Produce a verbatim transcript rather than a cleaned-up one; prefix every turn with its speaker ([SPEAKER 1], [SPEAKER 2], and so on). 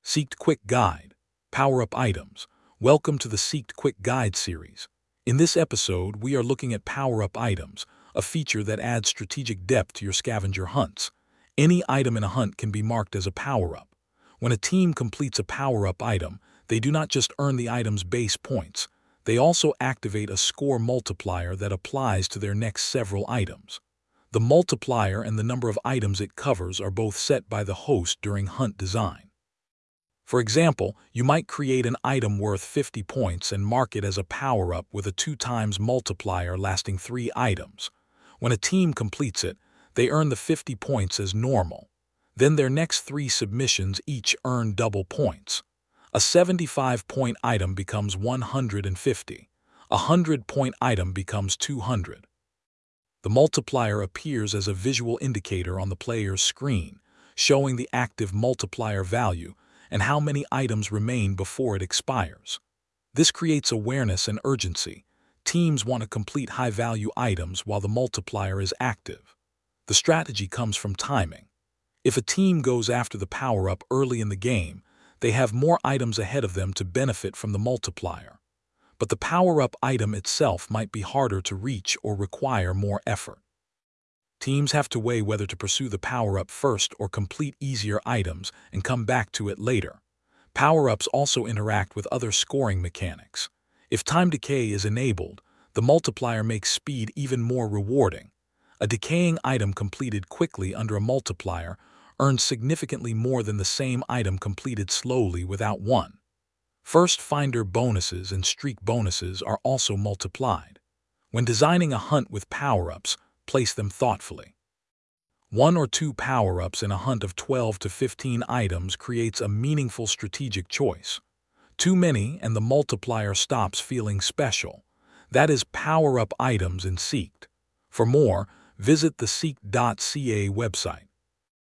[SPEAKER 1] Seeked Quick Guide, Power-Up Items. Welcome to the Seeked Quick Guide series. In this episode, we are looking at Power-Up Items, a feature that adds strategic depth to your scavenger hunts. Any item in a hunt can be marked as a power-up. When a team completes a power-up item, they do not just earn the item's base points, they also activate a score multiplier that applies to their next several items. The multiplier and the number of items it covers are both set by the host during hunt design. For example, you might create an item worth fifty points and mark it as a power-up with a two times multiplier lasting three items. When a team completes it, they earn the fifty points as normal. Then their next three submissions each earn double points. A seventy-five point item becomes one hundred fifty. A one hundred point item becomes two hundred. The multiplier appears as a visual indicator on the player's screen, showing the active multiplier value and how many items remain before it expires. This creates awareness and urgency. Teams want to complete high-value items while the multiplier is active. The strategy comes from timing. If a team goes after the power-up early in the game, they have more items ahead of them to benefit from the multiplier. But the power-up item itself might be harder to reach or require more effort. Teams have to weigh whether to pursue the power-up first or complete easier items and come back to it later. Power-ups also interact with other scoring mechanics. If time decay is enabled, the multiplier makes speed even more rewarding. A decaying item completed quickly under a multiplier earns significantly more than the same item completed slowly without one. First finder bonuses and streak bonuses are also multiplied. When designing a hunt with power-ups, place them thoughtfully. One or two power-ups in a hunt of twelve to fifteen items creates a meaningful strategic choice. Too many and the multiplier stops feeling special. That is power-up items in Seeked. For more, visit the seeked dot C A website.